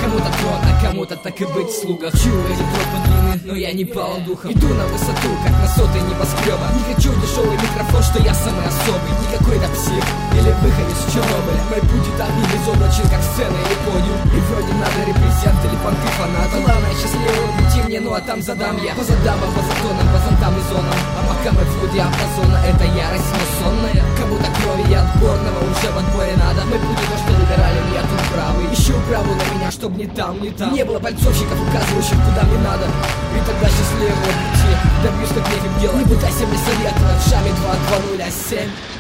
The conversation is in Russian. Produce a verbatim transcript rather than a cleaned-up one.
Кому-то трон, а кому-то так и быть слуга. Чую эти тропы длины, но я не пал духом. Иду на высоту, как на сотой небоскреба. Не хочу дешевый микрофон, что я самый особый. Никакой-то псих или выходец с Чернобыля. Мой путь и так не безоблачен, как сцена или подиум. И вроде надо репрессент или понты фаната. Главное счастливого пути мне, ну а там задам я. По задамам, по затонам, по зонтам и зонам. А пока мы в диапазона, это ярость, но сонная. Кому-то крови и отборного уже в отборе надо. Мы будем то, что либерален, я тут правый. Ищу праву на меня, чтоб не там, не там. Не было пальцовщиков, указывающих, куда мне надо. И тогда счастливого пути добьюсь, как нефиг делать. Не пытайся мне советовать, шами два, два, ноль, семь.